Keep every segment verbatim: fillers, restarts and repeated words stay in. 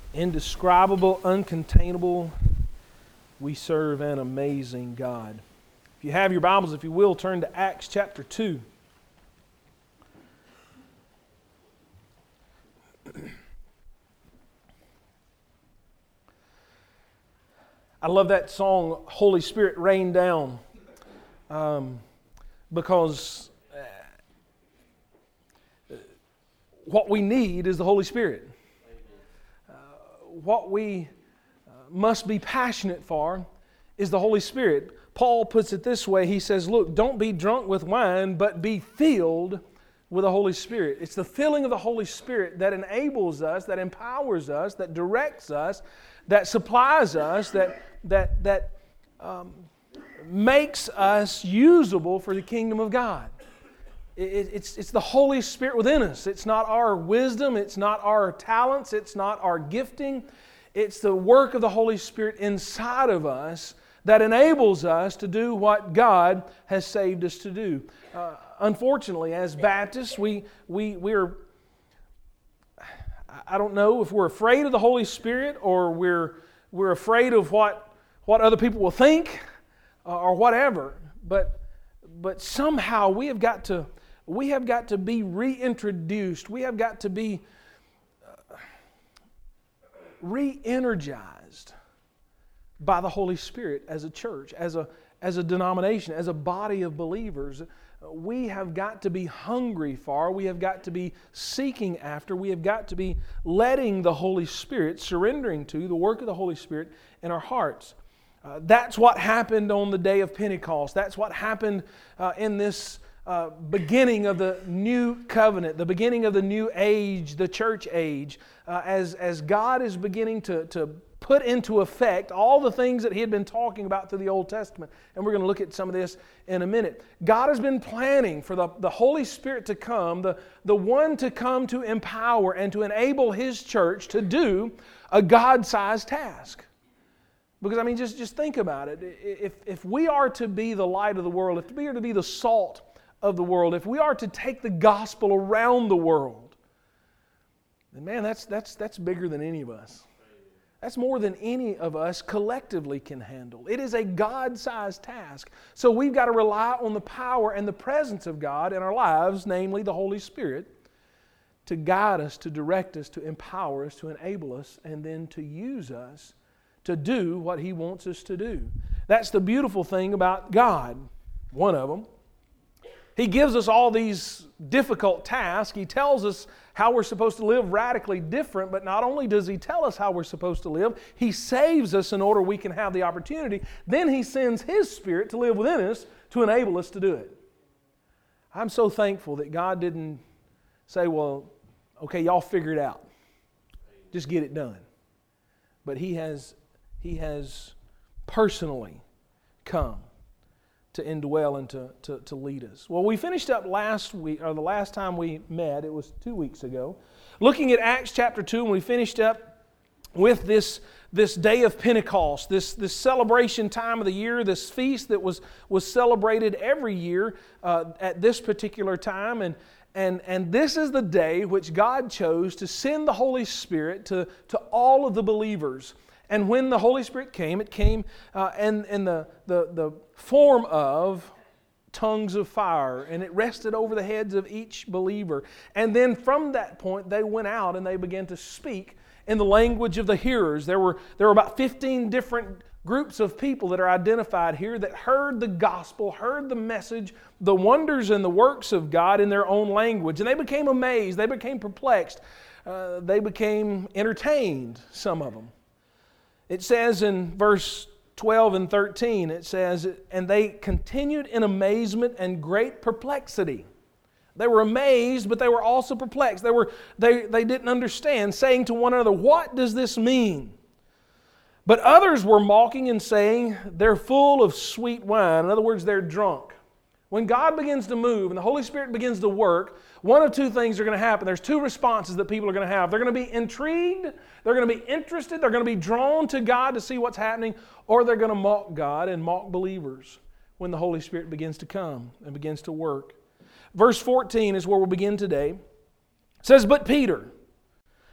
Indescribable, uncontainable, we serve an amazing God. If you have your Bibles, if you will, turn to Acts chapter two. I love that song, Holy Spirit Rain Down, um, because uh, what we need is the Holy Spirit. Uh, what we uh, must be passionate for is the Holy Spirit. Paul puts it this way, he says, look, don't be drunk with wine, but be filled with the Holy Spirit. It's the filling of the Holy Spirit that enables us, that empowers us, that directs us, that supplies us, that that that um, makes us usable for the kingdom of God. It, it's, it's the Holy Spirit within us. It's not our wisdom, it's not our talents, it's not our gifting. It's the work of the Holy Spirit inside of us that enables us to do what God has saved us to do. Uh, unfortunately, as Baptists, we, we, we're, I don't know if we're afraid of the Holy Spirit or we're, we're afraid of what, what other people will think uh, or whatever, but, but somehow we have got to, we have got to be reintroduced. We have got to be uh, re-energized by the Holy Spirit as a church, as a, as a denomination, as a body of believers. We have got to be hungry for, we have got to be seeking after, we have got to be letting the Holy Spirit, surrendering to the work of the Holy Spirit in our hearts. Uh, that's what happened on the day of Pentecost. That's what happened uh, in this uh, beginning of the new covenant, the beginning of the new age, the church age, uh, as, as God is beginning to, to put into effect all the things that He had been talking about through the Old Testament. And we're going to look at some of this in a minute. God has been planning for the, the Holy Spirit to come, the, the one to come to empower and to enable His church to do a God-sized task. Because, I mean, just, just think about it. If, if we are to be the light of the world, if we are to be the salt of the world, if we are to take the gospel around the world, then man, that's, that's, that's bigger than any of us. That's more than any of us collectively can handle. It is a God-sized task. So we've got to rely on the power and the presence of God in our lives, namely the Holy Spirit, to guide us, to direct us, to empower us, to enable us, and then to use us to do what He wants us to do. That's the beautiful thing about God, one of them. He gives us all these difficult tasks. He tells us how we're supposed to live radically different, but not only does He tell us how we're supposed to live, He saves us in order we can have the opportunity. Then He sends His Spirit to live within us to enable us to do it. I'm so thankful that God didn't say, well, okay, y'all figure it out. Just get it done. But He has, He has personally come to indwell and to, to, to lead us. Well, we finished up last week, or the last time we met, it was two weeks ago, looking at Acts chapter two, and we finished up with this, this day of Pentecost, this, this celebration time of the year, this feast that was, was celebrated every year uh, at this particular time. And, and, and this is the day which God chose to send the Holy Spirit to, to all of the believers. And when the Holy Spirit came, it came uh, in, in the, the, the form of tongues of fire, and it rested over the heads of each believer. And then from that point, they went out and they began to speak in the language of the hearers. There were, there were about fifteen different groups of people that are identified here that heard the gospel, heard the message, the wonders and the works of God in their own language. And they became amazed, they became perplexed, uh, they became entertained, some of them. It says in verse twelve and thirteen, it says, and they continued in amazement and great perplexity. They were amazed, but they were also perplexed. They were they, they didn't understand, saying to one another, what does this mean? But others were mocking and saying, they're full of sweet wine. In other words, they're drunk. When God begins to move and the Holy Spirit begins to work, one of two things are going to happen. There's two responses that people are going to have. They're going to be intrigued, they're going to be interested, they're going to be drawn to God to see what's happening, or they're going to mock God and mock believers when the Holy Spirit begins to come and begins to work. Verse fourteen is where we'll begin today. It says, but Peter,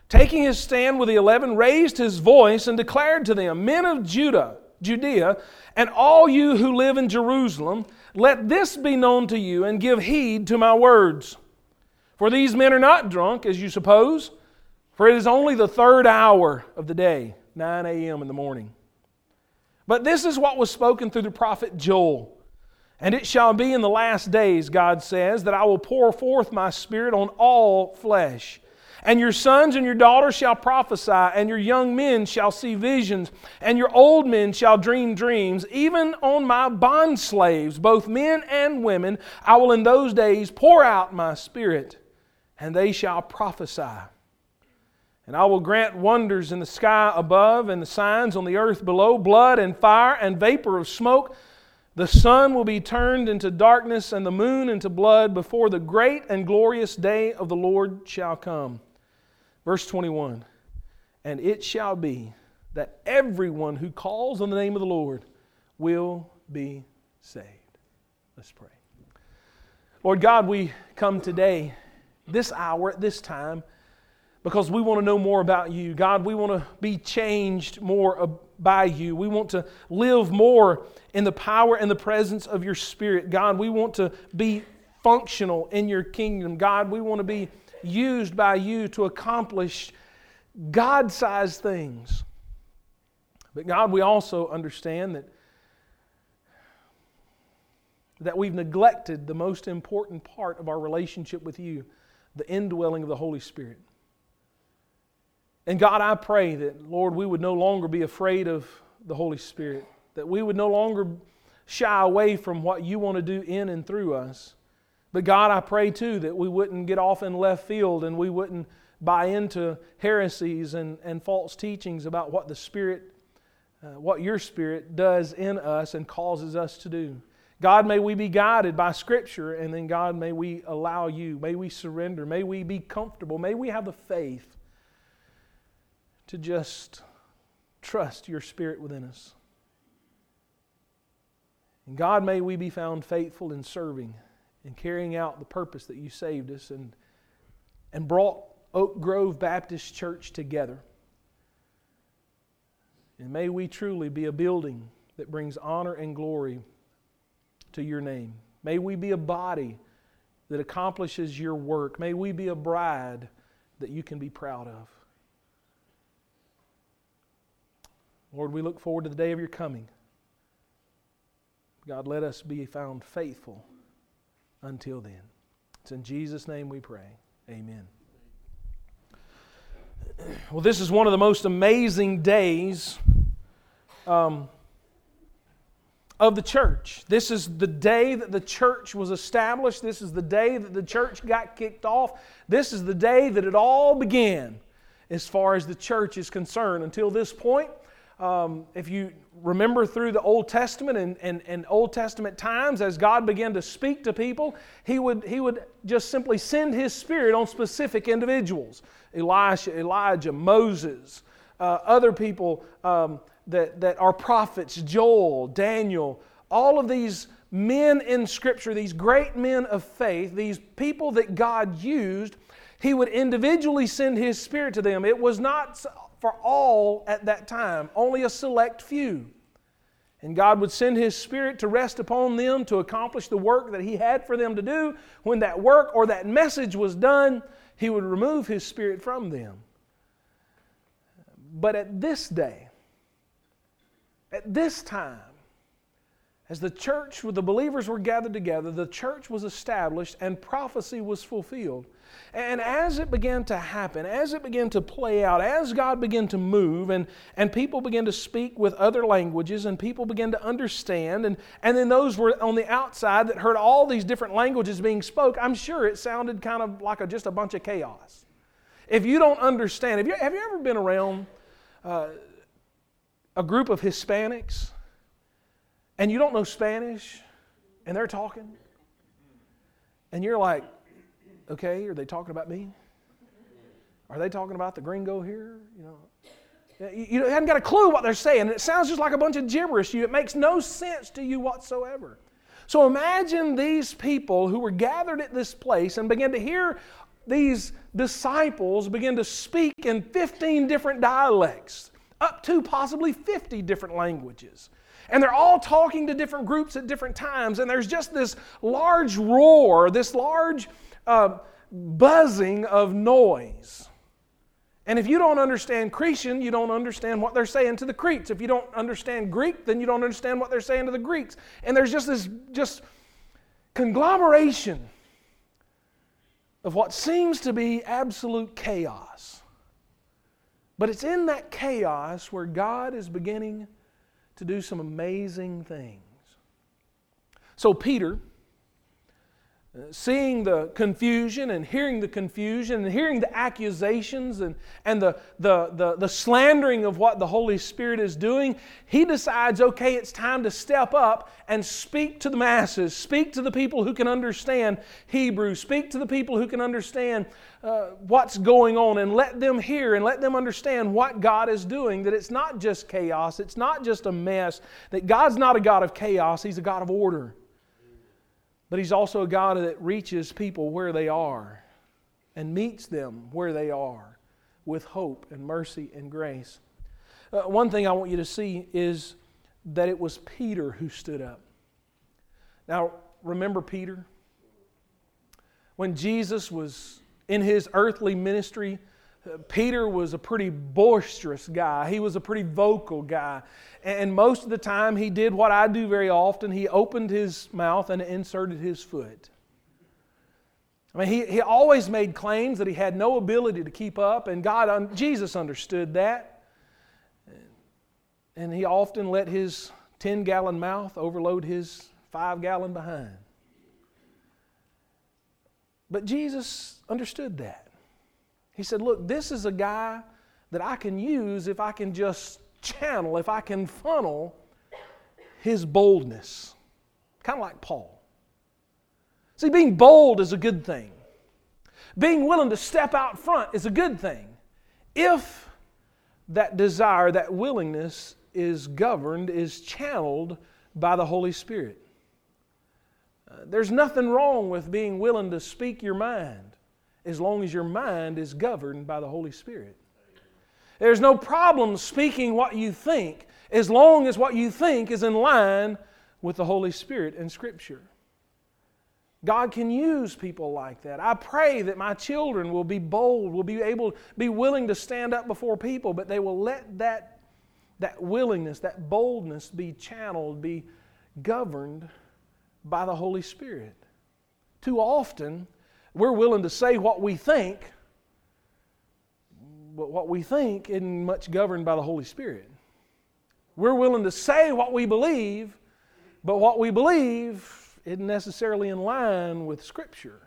taking his stand with the eleven, raised his voice and declared to them, Men of Judah, Judea, and all you who live in Jerusalem, let this be known to you, and give heed to my words. For these men are not drunk, as you suppose, for it is only the third hour of the day, nine a.m. in the morning. But this is what was spoken through the prophet Joel. And it shall be in the last days, God says, that I will pour forth my Spirit on all flesh. And your sons and your daughters shall prophesy, and your young men shall see visions, and your old men shall dream dreams. Even on my bondslaves, both men and women, I will in those days pour out my Spirit, and they shall prophesy. And I will grant wonders in the sky above, and the signs on the earth below, blood and fire and vapor of smoke. The sun will be turned into darkness, and the moon into blood, before the great and glorious day of the Lord shall come. Verse twenty-one, and it shall be that everyone who calls on the name of the Lord will be saved. Let's pray. Lord God, we come today, this hour, at this time, because we want to know more about You. God, we want to be changed more by You. We want to live more in the power and the presence of Your Spirit. God, we want to be functional in Your kingdom. God, we want to be used by You to accomplish God-sized things. But God, we also understand that, that we've neglected the most important part of our relationship with You, the indwelling of the Holy Spirit. And God, I pray that, Lord, we would no longer be afraid of the Holy Spirit, that we would no longer shy away from what You want to do in and through us. But God, I pray too that we wouldn't get off in left field and we wouldn't buy into heresies and, and false teachings about what the Spirit, uh, what Your Spirit does in us and causes us to do. God, may we be guided by Scripture, and then God, may we allow You, may we surrender, may we be comfortable, may we have the faith to just trust Your Spirit within us. And God, may we be found faithful in serving and carrying out the purpose that You saved us and, and brought Oak Grove Baptist Church together. And may we truly be a building that brings honor and glory to Your name. May we be a body that accomplishes Your work. May we be a bride that You can be proud of. Lord, we look forward to the day of Your coming. God, let us be found faithful until then. It's in Jesus' name we pray. Amen. Well, this is one of the most amazing days um, of the church. This is the day that the church was established. This is the day that the church got kicked off. This is the day that it all began as far as the church is concerned. Until this point, Um, if you remember through the Old Testament and, and, and Old Testament times, as God began to speak to people, He would, he would just simply send His Spirit on specific individuals. Elisha, Elijah, Moses, uh, other people um, that, that are prophets, Joel, Daniel, all of these men in Scripture, these great men of faith, these people that God used, He would individually send His Spirit to them. It was not for all at that time, only a select few. And God would send His Spirit to rest upon them to accomplish the work that He had for them to do. When that work or that message was done, He would remove His Spirit from them. But at this day, at this time, as the church, with the believers were gathered together, the church was established and prophecy was fulfilled. And as it began to happen, as it began to play out, as God began to move and, and people began to speak with other languages and people began to understand, and, and then those were on the outside that heard all these different languages being spoke, I'm sure it sounded kind of like a, just a bunch of chaos. If you don't understand, have you, have you ever been around uh, a group of Hispanics and you don't know Spanish and they're talking and you're like, okay, are they talking about me? Are they talking about the gringo here? You know, you, you haven't got a clue what they're saying, and it sounds just like a bunch of gibberish to you. It makes no sense to you whatsoever. So imagine these people who were gathered at this place and began to hear these disciples begin to speak in fifteen different dialects, up to possibly fifty different languages. And they're all talking to different groups at different times, and there's just this large roar, this large uh, buzzing of noise. And if you don't understand Cretan, you don't understand what they're saying to the Cretes. If you don't understand Greek, then you don't understand what they're saying to the Greeks. And there's just this just conglomeration of what seems to be absolute chaos. But it's in that chaos where God is beginning to do some amazing things. So Peter, seeing the confusion and hearing the confusion and hearing the accusations and, and the, the, the, the slandering of what the Holy Spirit is doing, he decides, okay, it's time to step up and speak to the masses, speak to the people who can understand Hebrew, speak to the people who can understand uh, what's going on, and let them hear and let them understand what God is doing, that it's not just chaos, it's not just a mess, that God's not a God of chaos, He's a God of order. But He's also a God that reaches people where they are and meets them where they are with hope and mercy and grace. Uh, one thing I want you to see is that it was Peter who stood up. Now, remember Peter? When Jesus was in His earthly ministry, Peter was a pretty boisterous guy. He was a pretty vocal guy. And most of the time he did what I do very often. He opened his mouth and inserted his foot. I mean, he, he always made claims that he had no ability to keep up, and God, Jesus understood that. And he often let his ten-gallon mouth overload his five-gallon behind. But Jesus understood that. He said, look, this is a guy that I can use if I can just channel, if I can funnel his boldness. Kind of like Paul. See, being bold is a good thing. Being willing to step out front is a good thing. If that desire, that willingness is governed, is channeled by the Holy Spirit. Uh, there's nothing wrong with being willing to speak your mind, as long as your mind is governed by the Holy Spirit. There's no problem speaking what you think, as long as what you think is in line with the Holy Spirit and Scripture. God can use people like that. I pray that my children will be bold, will be able, be willing to stand up before people, but they will let that, that willingness, that boldness be channeled, be governed by the Holy Spirit. Too often, we're willing to say what we think, but what we think isn't much governed by the Holy Spirit. We're willing to say what we believe, but what we believe isn't necessarily in line with Scripture.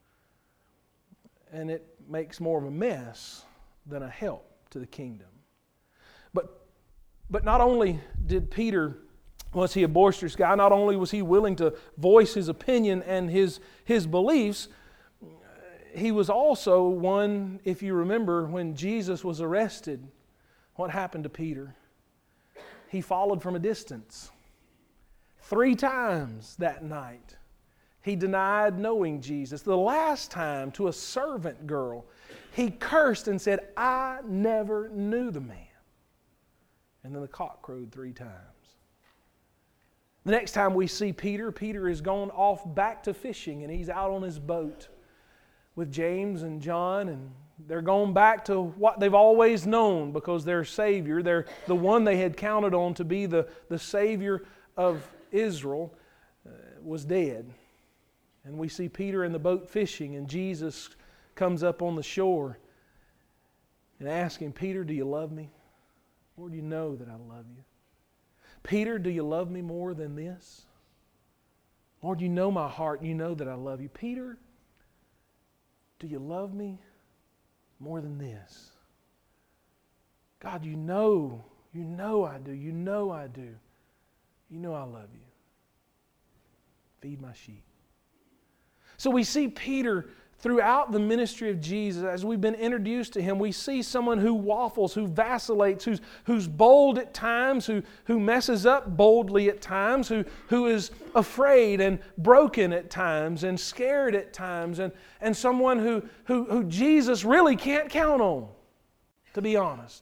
And it makes more of a mess than a help to the kingdom. But, but not only did Peter, was he a boisterous guy, not only was he willing to voice his opinion and his, his beliefs, he was also one, if you remember, when Jesus was arrested, what happened to Peter? He followed from a distance. Three times that night, he denied knowing Jesus. The last time, to a servant girl, he cursed and said, I never knew the man. And then the cock crowed three times. The next time we see Peter, Peter has gone off back to fishing, and he's out on his boat with James and John, and they're going back to what they've always known, because their Savior, their, the one they had counted on to be the, the Savior of Israel, uh, was dead. And we see Peter in the boat fishing, and Jesus comes up on the shore and asks him, Peter, do you love me? Lord, you know that I love you. Peter, do you love me more than this? Lord, you know my heart, you know that I love you. Peter, do you love me more than this? God, you know, you know I do. You know I do. You know I love you. Feed my sheep. So we see Peter throughout the ministry of Jesus, as we've been introduced to Him, we see someone who waffles, who vacillates, who's, who's bold at times, who, who messes up boldly at times, who, who is afraid and broken at times and scared at times, and, and someone who, who, who Jesus really can't count on, to be honest.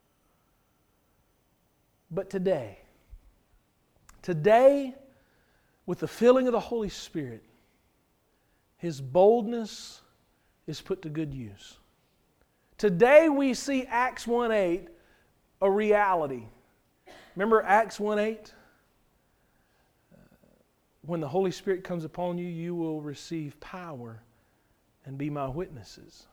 But today, today, with the filling of the Holy Spirit, His boldness is put to good use. Today we see Acts one eight a reality. Remember Acts one eight? When the Holy Spirit comes upon you, you will receive power and be my witnesses.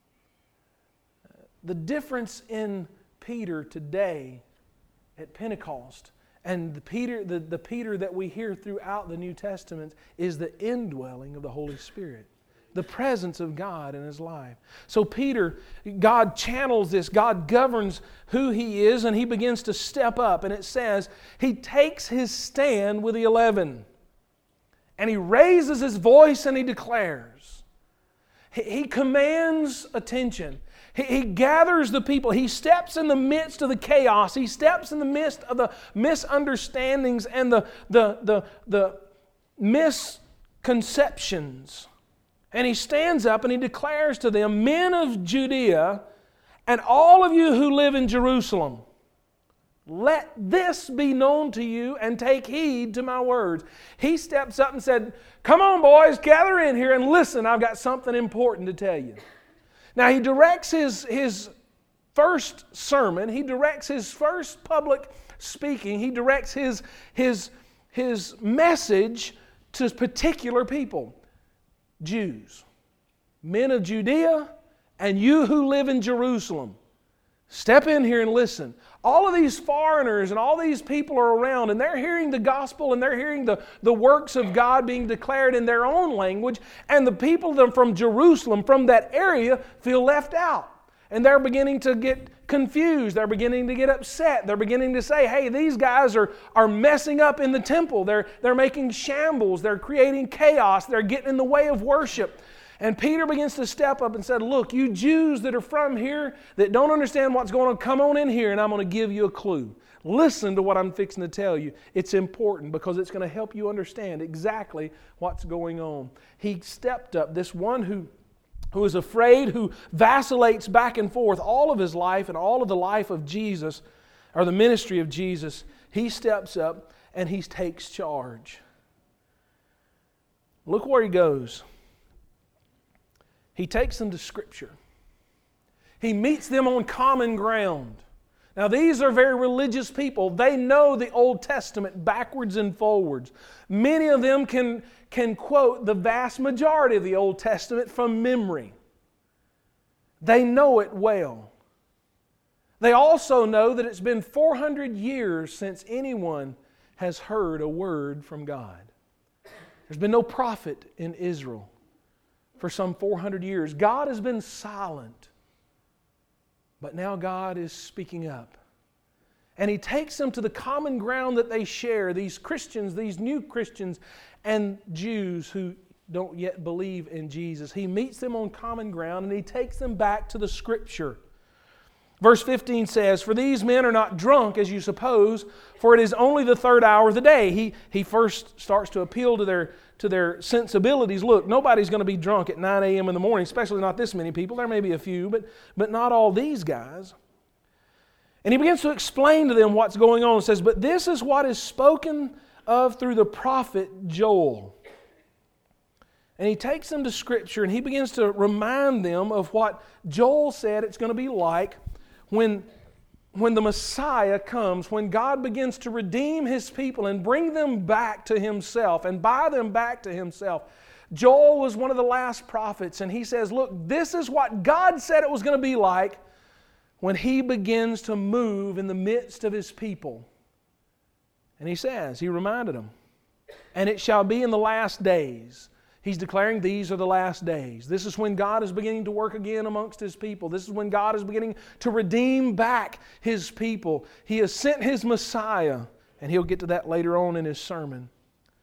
The difference in Peter today at Pentecost and the Peter, the, the Peter that we hear throughout the New Testament is the indwelling of the Holy Spirit, the presence of God in his life. So Peter, God channels this, God governs who he is, and he begins to step up. And it says, he takes his stand with the eleven, and he raises his voice and he declares. He, he commands attention. He, he gathers the people. He steps in the midst of the chaos. He steps in the midst of the misunderstandings and the, the, the, the misconceptions. And he stands up and he declares to them, men of Judea and all of you who live in Jerusalem, let this be known to you and take heed to my words. He steps up and said, come on boys, gather in here and listen, I've got something important to tell you. Now he directs his, his first sermon, he directs his first public speaking, he directs his, his, his message to particular people. Jews, men of Judea, and you who live in Jerusalem. Step in here and listen. All of these foreigners and all these people are around, and they're hearing the gospel and they're hearing the, the works of God being declared in their own language, and the people from Jerusalem, from that area, feel left out. And they're beginning to get confused. They're beginning to get upset. They're beginning to say, hey, these guys are, are messing up in the temple. They're, they're making shambles. They're creating chaos. They're getting in the way of worship. And Peter begins to step up and said, look, you Jews that are from here that don't understand what's going on, come on in here and I'm going to give you a clue. Listen to what I'm fixing to tell you. It's important because it's going to help you understand exactly what's going on. He stepped up, this one who, who is afraid, who vacillates back and forth all of his life and all of the life of Jesus, or the ministry of Jesus. He steps up and he takes charge. Look where he goes. He takes them to Scripture. He meets them on common ground. Now these are very religious people. They know the Old Testament backwards and forwards. Many of them can, can quote the vast majority of the Old Testament from memory. They know it well. They also know that it's been four hundred years since anyone has heard a word from God. There's been no prophet in Israel for some four hundred years. God has been silent. But now God is speaking up. And He takes them to the common ground that they share, these Christians, these new Christians, and Jews who don't yet believe in Jesus. He meets them on common ground and He takes them back to the Scripture. Verse fifteen says, for these men are not drunk as you suppose, for it is only the third hour of the day. He, he first starts to appeal to their, to their sensibilities. Look, nobody's going to be drunk at nine a.m. in the morning, especially not this many people. There may be a few, but, but not all these guys. And he begins to explain to them what's going on. He says, but this is what is spoken of through the prophet Joel. And he takes them to Scripture and he begins to remind them of what Joel said it's going to be like when, when the Messiah comes, when God begins to redeem His people and bring them back to Himself and buy them back to Himself. Joel was one of the last prophets, and he says, look, this is what God said it was going to be like when He begins to move in the midst of His people. And he says, he reminded them, and it shall be in the last days. He's declaring these are the last days. This is when God is beginning to work again amongst His people. This is when God is beginning to redeem back His people. He has sent His Messiah, and He'll get to that later on in His sermon.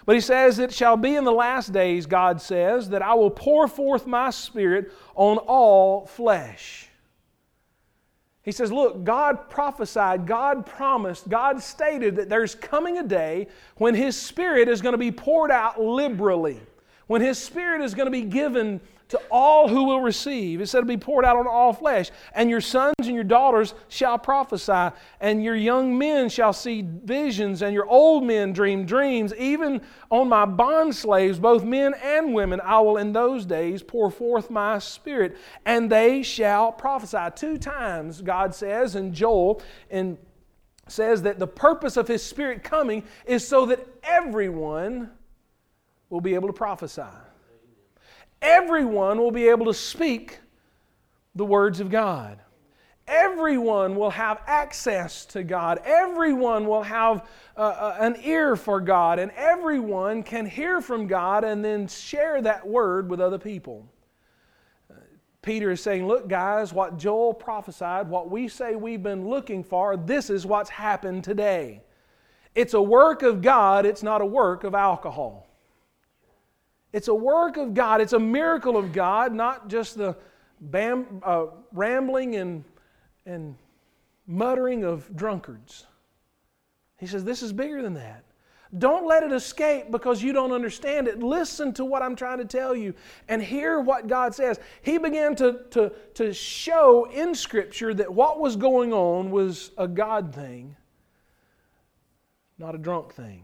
But he says, it shall be in the last days, God says, that I will pour forth my Spirit on all flesh. He says, look, God prophesied, God promised, God stated that there's coming a day when His Spirit is going to be poured out liberally. When His Spirit is going to be given to all who will receive. It said to be poured out on all flesh. And your sons and your daughters shall prophesy, and your young men shall see visions, and your old men dream dreams. Even on my bondslaves, both men and women, I will in those days pour forth my Spirit, and they shall prophesy. Two times, God says in Joel, and says that the purpose of His Spirit coming is so that everyone will be able to prophesy. Everyone will be able to speak the words of God. Everyone will have access to God. Everyone will have uh, an ear for God. And everyone can hear from God and then share that word with other people. Uh, Peter is saying, look guys, what Joel prophesied, what we say we've been looking for, this is what's happened today. It's a work of God, it's not a work of alcohol. It's a work of God. It's a miracle of God, not just the bam, uh, rambling and, and muttering of drunkards. He says, this is bigger than that. Don't let it escape because you don't understand it. Listen to what I'm trying to tell you and hear what God says. He began to, to, to show in Scripture that what was going on was a God thing, not a drunk thing.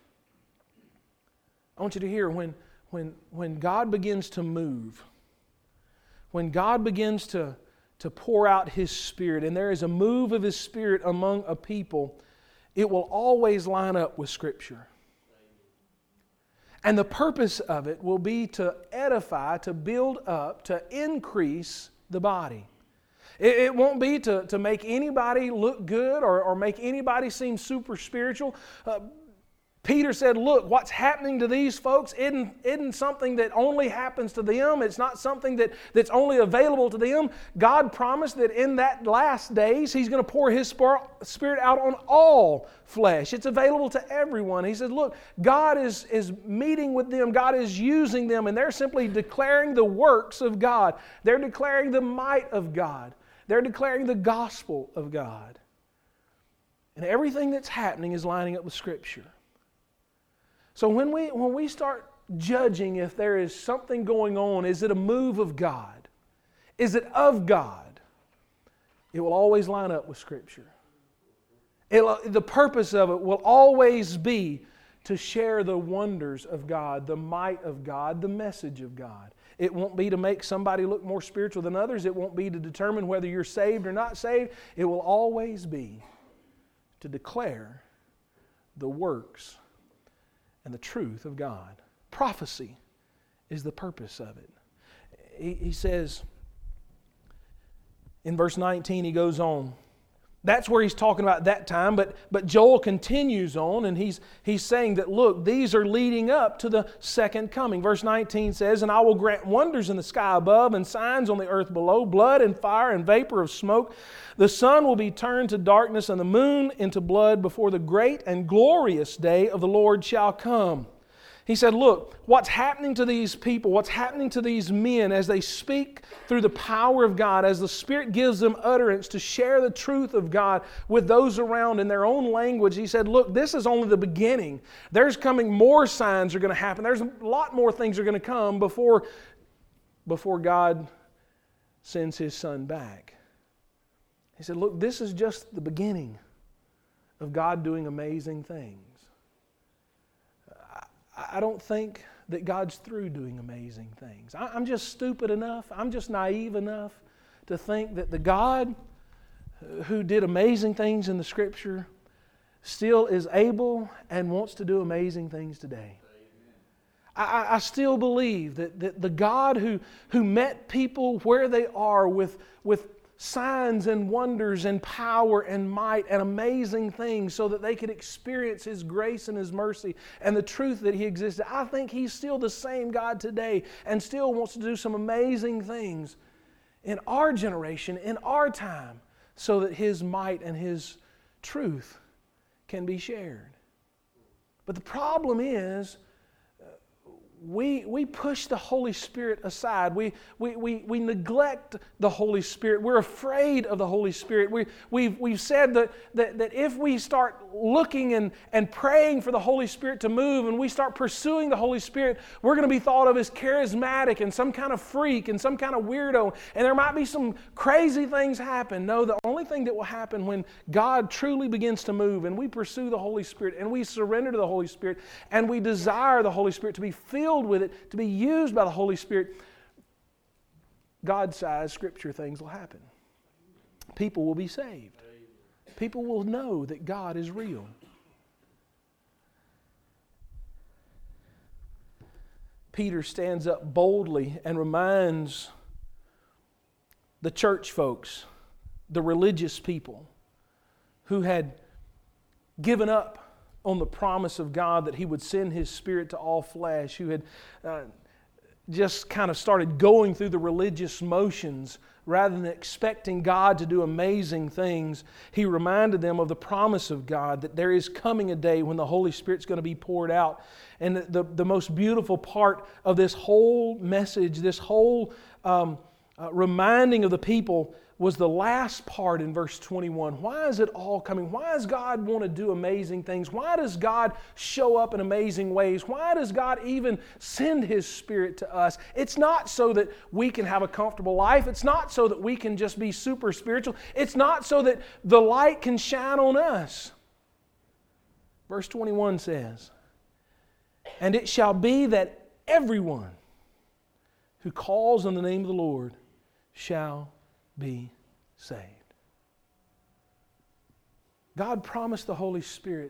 I want you to hear when When, when God begins to move, when God begins to, to pour out His Spirit, and there is a move of His Spirit among a people, it will always line up with Scripture. And the purpose of it will be to edify, to build up, to increase the body. It, it won't be to, to make anybody look good or, or make anybody seem super spiritual. Uh, Peter said, look, what's happening to these folks isn't, isn't something that only happens to them. It's not something that, that's only available to them. God promised that in that last days, He's going to pour His Spirit out on all flesh. It's available to everyone. He said, look, God is, is meeting with them. God is using them, and they're simply declaring the works of God. They're declaring the might of God. They're declaring the gospel of God. And everything that's happening is lining up with Scripture. So when we when we start judging if there is something going on, is it a move of God? Is it of God? It will always line up with Scripture. It'll, the purpose of it will always be to share the wonders of God, the might of God, the message of God. It won't be to make somebody look more spiritual than others. It won't be to determine whether you're saved or not saved. It will always be to declare the works and the truth of God. Prophecy is the purpose of it. He, he says in verse nineteen, he goes on. That's where he's talking about that time, but, but Joel continues on and he's, he's saying that, look, these are leading up to the second coming. Verse nineteen says, and I will grant wonders in the sky above and signs on the earth below, blood and fire and vapor of smoke. The sun will be turned to darkness and the moon into blood before the great and glorious day of the Lord shall come. He said, look, what's happening to these people, what's happening to these men as they speak through the power of God, as the Spirit gives them utterance to share the truth of God with those around in their own language. He said, look, this is only the beginning. There's coming more signs are going to happen. There's a lot more things are going to come before, before God sends His Son back. He said, look, this is just the beginning of God doing amazing things. I don't think that God's through doing amazing things. I'm just stupid enough, I'm just naive enough to think that the God who did amazing things in the Scripture still is able and wants to do amazing things today. I, I still believe that, that the God who, who met people where they are with, with signs and wonders and power and might and amazing things so that they could experience His grace and His mercy and the truth that He existed. I think He's still the same God today and still wants to do some amazing things in our generation, in our time, so that His might and His truth can be shared. But the problem is we, we push the Holy Spirit aside. We, we, we, we neglect the Holy Spirit. We're afraid of the Holy Spirit. We, we've, we've said that, that, that if we start looking and, and praying for the Holy Spirit to move and we start pursuing the Holy Spirit, we're going to be thought of as charismatic and some kind of freak and some kind of weirdo. And there might be some crazy things happen. No, the only thing that will happen when God truly begins to move and we pursue the Holy Spirit and we surrender to the Holy Spirit and we desire the Holy Spirit to be filled with it, to be used by the Holy Spirit, God-sized Scripture things will happen. People will be saved. People will know that God is real. Peter stands up boldly and reminds the church folks, the religious people, who had given up on the promise of God that He would send His Spirit to all flesh, who had uh, just kind of started going through the religious motions rather than expecting God to do amazing things. He reminded them of the promise of God, that there is coming a day when the Holy Spirit's going to be poured out. And the, the most beautiful part of this whole message, this whole um, uh, reminding of the people, was the last part in verse twenty-one. Why is it all coming? Why does God want to do amazing things? Why does God show up in amazing ways? Why does God even send His Spirit to us? It's not so that we can have a comfortable life. It's not so that we can just be super spiritual. It's not so that the light can shine on us. Verse twenty-one says, "And it shall be that everyone who calls on the name of the Lord shall be saved." God promised the Holy Spirit.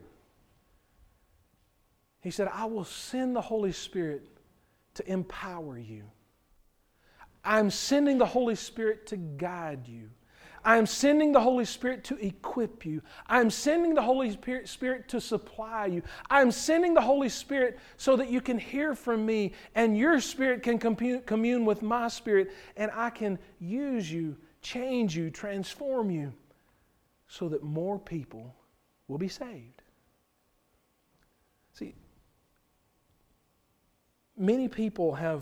He said, "I will send the Holy Spirit to empower you. I'm sending the Holy Spirit to guide you. I'm sending the Holy Spirit to equip you. I'm sending the Holy Spirit to supply you. I'm sending the Holy Spirit so that you can hear from me and your spirit can commune with my spirit, and I can use you, change you, transform you so that more people will be saved." See, many people have,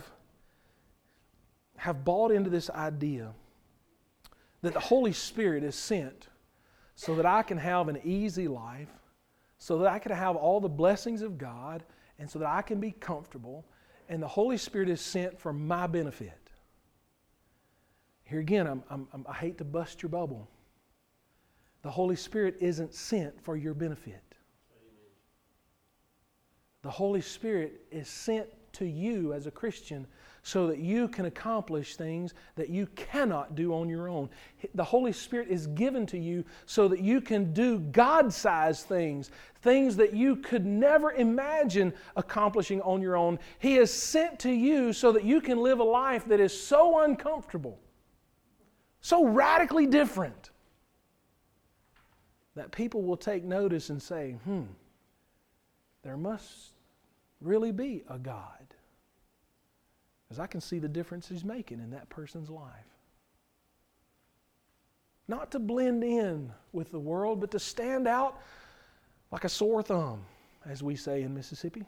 have bought into this idea that the Holy Spirit is sent so that I can have an easy life, so that I can have all the blessings of God, and so that I can be comfortable, and the Holy Spirit is sent for my benefit. Here again, I'm, I'm, I'm, I hate to bust your bubble. The Holy Spirit isn't sent for your benefit. The Holy Spirit is sent to you as a Christian so that you can accomplish things that you cannot do on your own. The Holy Spirit is given to you so that you can do God-sized things, things that you could never imagine accomplishing on your own. He is sent to you so that you can live a life that is so uncomfortable, so radically different, that people will take notice and say, hmm, there must really be a God. Because I can see the difference He's making in that person's life. Not to blend in with the world, but to stand out like a sore thumb, as we say in Mississippi.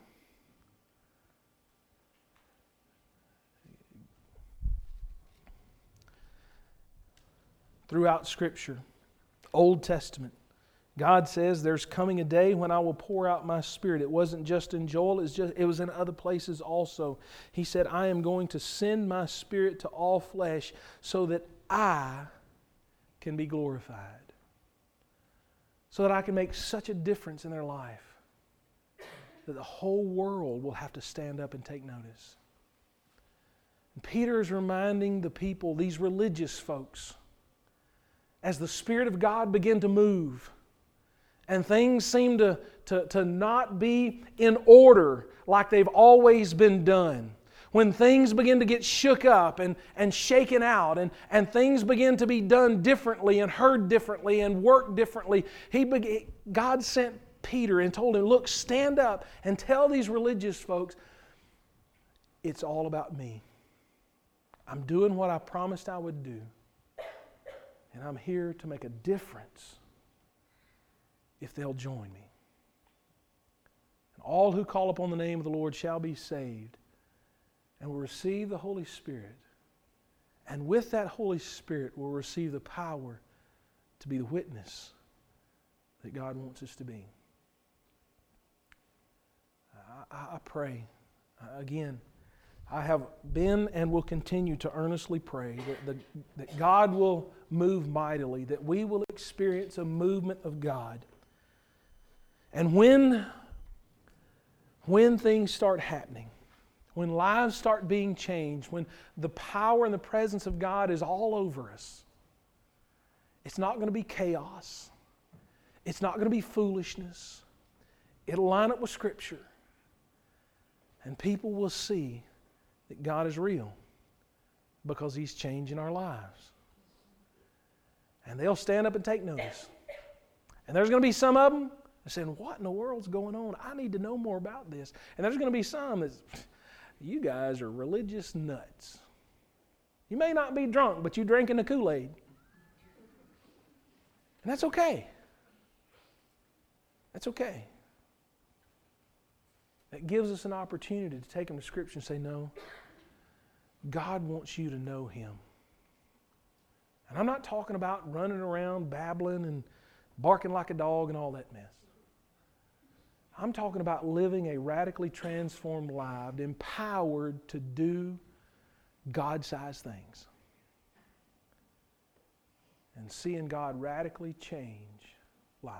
Throughout Scripture, Old Testament, God says there's coming a day when I will pour out my Spirit. It wasn't just in Joel, it's just, it was in other places also. He said, I am going to send my Spirit to all flesh so that I can be glorified. So that I can make such a difference in their life that the whole world will have to stand up and take notice. And Peter is reminding the people, these religious folks, as the Spirit of God began to move, and things seem to, to, to not be in order like they've always been done. When things begin to get shook up and, and shaken out, and, and things begin to be done differently and heard differently and worked differently, he began, God sent Peter and told him, look, stand up and tell these religious folks, it's all about me. I'm doing what I promised I would do. And I'm here to make a difference if they'll join me. And all who call upon the name of the Lord shall be saved. and we'll receive the Holy Spirit. And with that Holy Spirit, we'll receive the power to be the witness that God wants us to be. I, I pray, again, I have been and will continue to earnestly pray that, the, that God will move mightily, that we will experience a movement of God. And when, when things start happening, when lives start being changed, when the power and the presence of God is all over us, it's not going to be chaos. It's not going to be foolishness. It'll line up with Scripture. And people will see that God is real because He's changing our lives. And they'll stand up and take notice. And there's going to be some of them saying, what in the world's going on? I need to know more about this. And there's going to be some that's, you guys are religious nuts. You may not be drunk, but you're drinking the Kool-Aid. And that's okay. That's okay. It gives us an opportunity to take them to Scripture and say, no, God wants you to know Him. And I'm not talking about running around babbling and barking like a dog and all that mess. I'm talking about living a radically transformed life, empowered to do God-sized things. And seeing God radically change lives.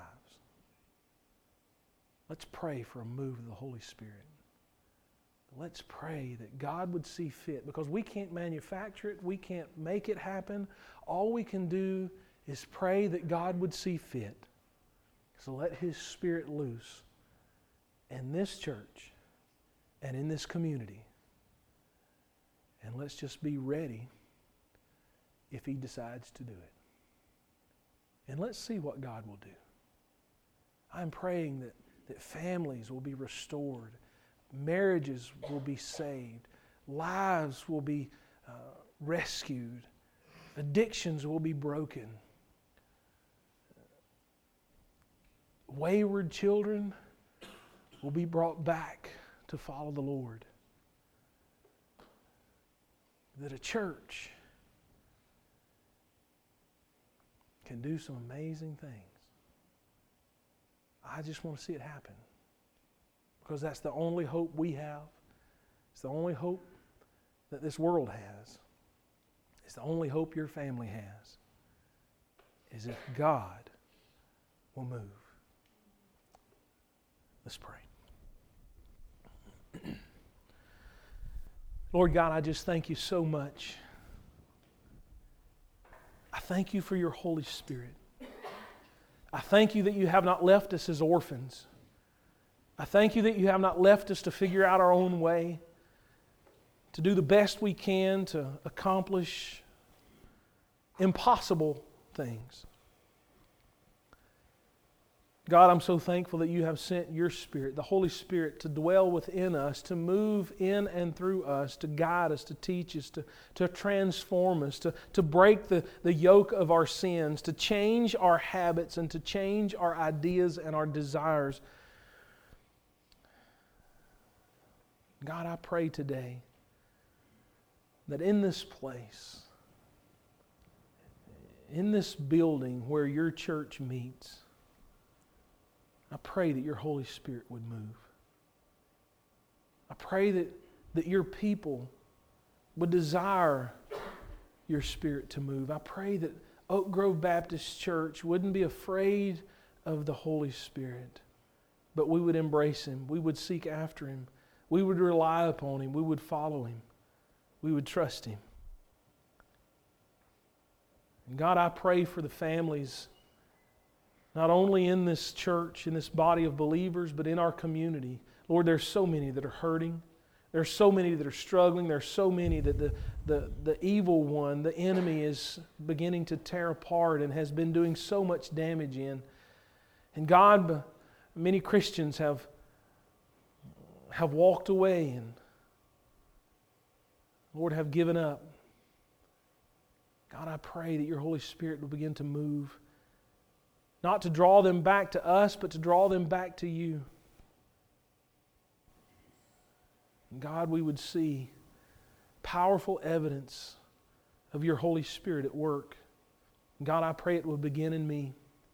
Let's pray for a move of the Holy Spirit. Let's pray that God would see fit, because we can't manufacture it, we can't make it happen. All we can do is pray that God would see fit. So let His Spirit loose in this church and in this community. And let's just be ready if He decides to do it. And let's see what God will do. I'm praying that, that families will be restored, marriages will be saved, lives will be uh, rescued, addictions will be broken, wayward children will be brought back to follow the Lord. That a church can do some amazing things. I just want to see it happen. Because that's the only hope we have. It's the only hope that this world has. It's the only hope your family has. Is if God will move. Let's pray. Lord God, I just thank You so much. I thank You for Your Holy Spirit. I thank You that You have not left us as orphans. I thank You that You have not left us to figure out our own way, to do the best we can to accomplish impossible things. God, I'm so thankful that You have sent Your Spirit, the Holy Spirit, to dwell within us, to move in and through us, to guide us, to teach us, to, to transform us, to, to break the, the yoke of our sins, to change our habits and to change our ideas and our desires. God, I pray today that in this place, in this building where Your church meets, I pray that Your Holy Spirit would move. I pray that, that Your people would desire Your Spirit to move. I pray that Oak Grove Baptist Church wouldn't be afraid of the Holy Spirit, but we would embrace Him. We would seek after Him. We would rely upon Him. We would follow Him. We would trust Him. And God, I pray for the families, not only in this church, in this body of believers, but in our community. Lord, there's so many that are hurting. There's so many that are struggling. There's so many that the, the, the evil one, the enemy, is beginning to tear apart and has been doing so much damage in. And God, many Christians have, have walked away and, Lord, have given up. God, I pray that Your Holy Spirit will begin to move. Not to draw them back to us, but to draw them back to You. And God, we would see powerful evidence of your Holy Spirit at work. God, I pray it will begin in me.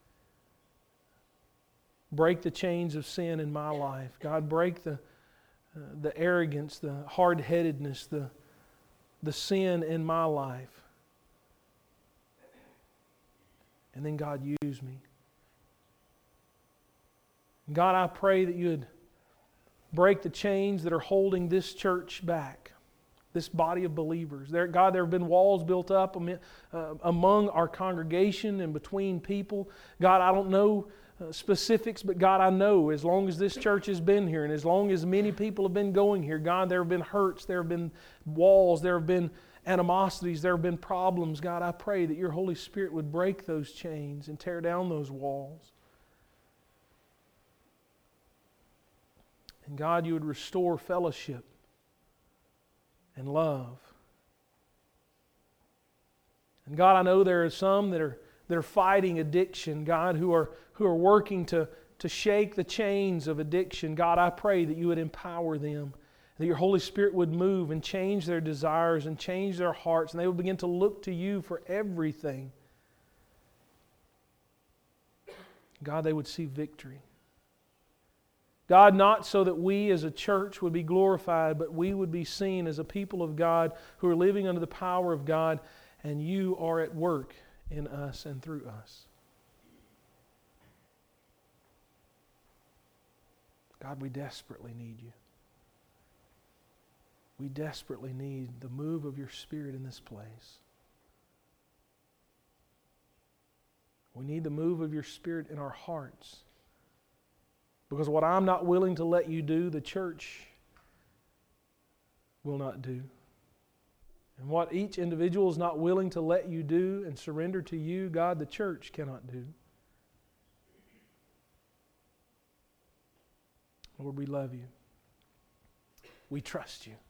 Break the chains of sin in my life. God, break the, uh, the arrogance, the hard-headedness, the, the sin in my life. And then, God, use me. God, I pray that you would break the chains that are holding this church back, this body of believers. There, God, there have been walls built up uh, among our congregation and between people. God, I don't know uh, specifics, but God, I know as long as this church has been here and as long as many people have been going here, God, there have been hurts, there have been walls, there have been animosities, there have been problems. God, I pray that your Holy Spirit would break those chains and tear down those walls. And God, you would restore fellowship and love. And God, I know there are some that are that are fighting addiction, God, who are who are working to, to shake the chains of addiction. God, I pray that you would empower them, that your Holy Spirit would move and change their desires and change their hearts, and they would begin to look to you for everything. God, they would see victory. God, not so that we as a church would be glorified, but we would be seen as a people of God who are living under the power of God, and you are at work in us and through us. God, we desperately need you. We desperately need the move of your Spirit in this place. We need the move of your Spirit in our hearts. Because what I'm not willing to let you do, the church will not do. And what each individual is not willing to let you do and surrender to you, God, the church cannot do. Lord, we love you. We trust you.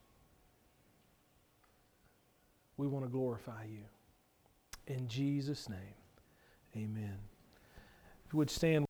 We want to glorify you. In Jesus' name, amen. If you would stand.